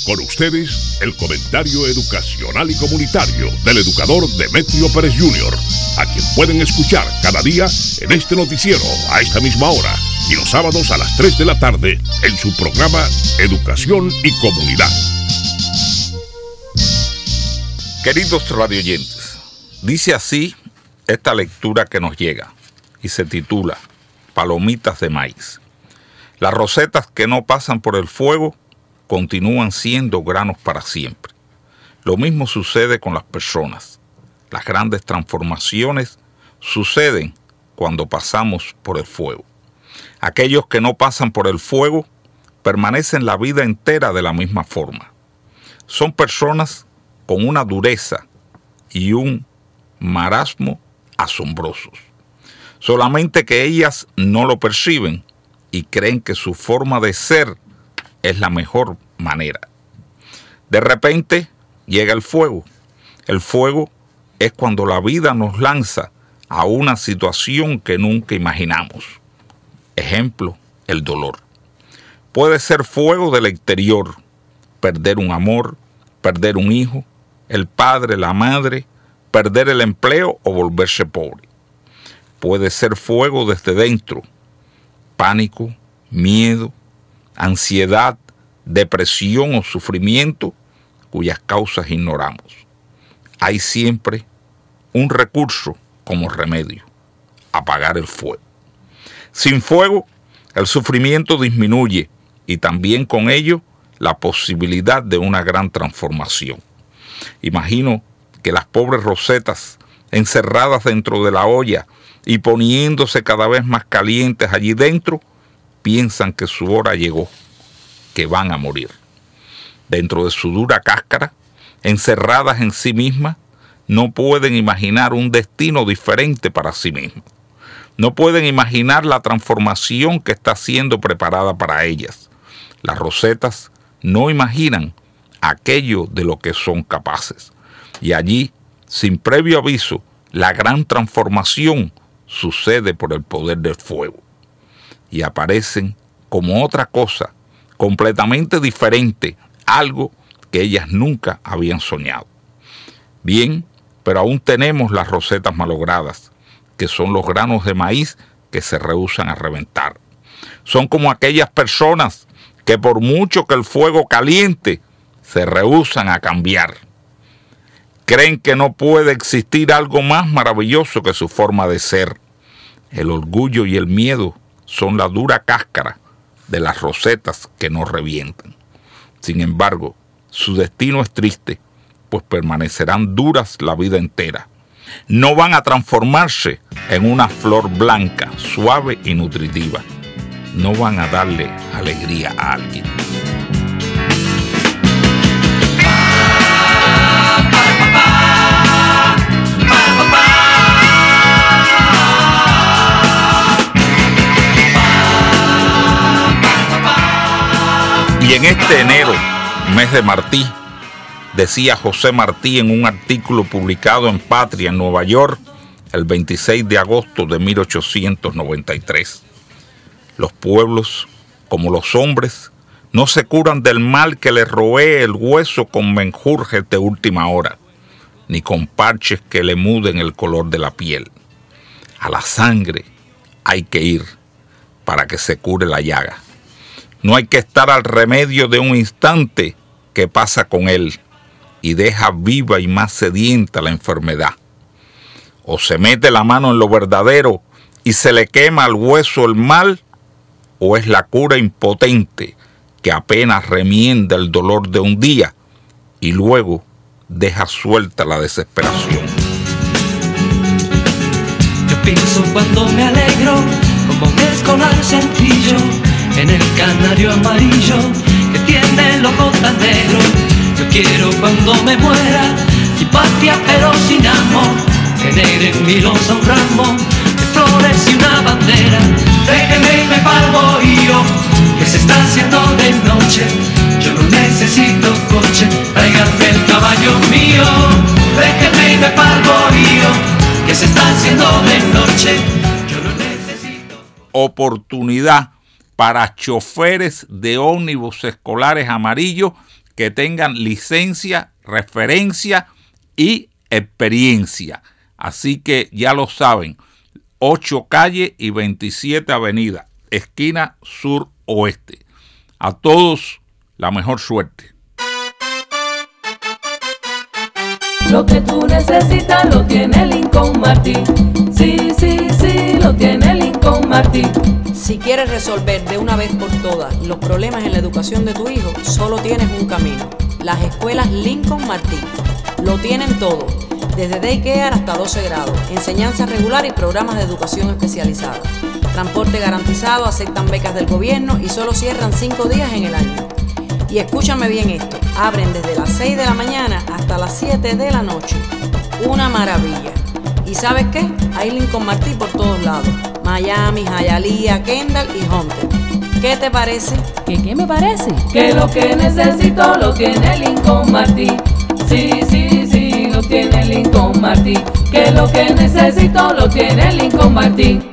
Con ustedes, el comentario educacional y comunitario del educador Demetrio Pérez Jr., a quien pueden escuchar cada día en este noticiero a esta misma hora y los sábados a las 3 de la tarde en su programa Educación y Comunidad. Queridos radioyentes, dice así esta lectura que nos llega y se titula Palomitas de maíz. Las rosetas que no pasan por el fuego continúan siendo granos para siempre. Lo mismo sucede con las personas. Las grandes transformaciones suceden cuando pasamos por el fuego. Aquellos que no pasan por el fuego permanecen la vida entera de la misma forma. Son personas con una dureza y un marasmo asombrosos. Solamente que ellas no lo perciben y creen que su forma de ser es la mejor manera. De repente llega el fuego. El fuego es cuando la vida nos lanza a una situación que nunca imaginamos. Ejemplo, el dolor. Puede ser fuego del exterior, perder un amor, perder un hijo, el padre, la madre, perder el empleo o volverse pobre. Puede ser fuego desde dentro, pánico, miedo, ansiedad, depresión o sufrimiento cuyas causas ignoramos. Hay siempre un recurso como remedio: apagar el fuego. Sin fuego, el sufrimiento disminuye y también con ello la posibilidad de una gran transformación. Imagino que las pobres rosetas encerradas dentro de la olla y poniéndose cada vez más calientes allí dentro, piensan que su hora llegó, que van a morir. Dentro de su dura cáscara, encerradas en sí mismas, no pueden imaginar un destino diferente para sí mismas. No pueden imaginar la transformación que está siendo preparada para ellas. Las rosetas no imaginan aquello de lo que son capaces. Y allí, sin previo aviso, la gran transformación sucede por el poder del fuego. Y aparecen como otra cosa, completamente diferente, algo que ellas nunca habían soñado. Bien, pero aún tenemos las rosetas malogradas, que son los granos de maíz que se rehúsan a reventar. Son como aquellas personas que por mucho que el fuego caliente, se rehúsan a cambiar. Creen que no puede existir algo más maravilloso que su forma de ser. El orgullo y el miedo son la dura cáscara de las rosetas que no revientan. Sin embargo, su destino es triste, pues permanecerán duras la vida entera. No van a transformarse en una flor blanca, suave y nutritiva. No van a darle alegría a alguien. Y en este enero, mes de Martí, decía José Martí en un artículo publicado en Patria, en Nueva York, el 26 de agosto de 1893. Los pueblos, como los hombres, no se curan del mal que les roe el hueso con menjurjes de última hora, ni con parches que le muden el color de la piel. A la sangre hay que ir para que se cure la llaga. No hay que estar al remedio de un instante que pasa con él y deja viva y más sedienta la enfermedad. O se mete la mano en lo verdadero y se le quema al hueso el mal, o es la cura impotente que apenas remienda el dolor de un día y luego deja suelta la desesperación. Yo pienso cuando me alegro, como un escolar sencillo, en el canario amarillo que tiene el ojo tan negro. Yo quiero cuando me muera simpatía pero sin amor, que negre en mi losa un ramo de flores y una bandera. Déjeme irme pa'l bohío, que se está haciendo de noche. Yo no necesito coche, tráiganme el caballo mío. Déjeme irme pa'l bohío, que se está haciendo de noche. Yo no necesito. Oportunidad para choferes de ómnibus escolares amarillos que tengan licencia, referencia y experiencia. Así que ya lo saben, 8 calle y 27 avenida, esquina sur-oeste. A todos, la mejor suerte. Lo que tú necesitas lo tiene Lincoln Martin. Sí, sí, sí, lo tiene Lincoln Martin. Si quieres resolver de una vez por todas los problemas en la educación de tu hijo, solo tienes un camino: las escuelas Lincoln Martin. Lo tienen todo, desde daycare hasta 12 grados, enseñanza regular y programas de educación especializada. Transporte garantizado, aceptan becas del gobierno y solo cierran 5 días en el año. Y escúchame bien esto, abren desde las 6 de la mañana hasta las 7 de la noche. Una maravilla. ¿Y sabes qué? Hay Lincoln Martin por todos lados: Miami, Hialeah, Kendall y Hunter. ¿Qué te parece? ¿Qué me parece? Que lo que necesito lo tiene Lincoln Martin. Sí, sí, sí, lo tiene Lincoln Martin. Que lo que necesito lo tiene Lincoln Martin.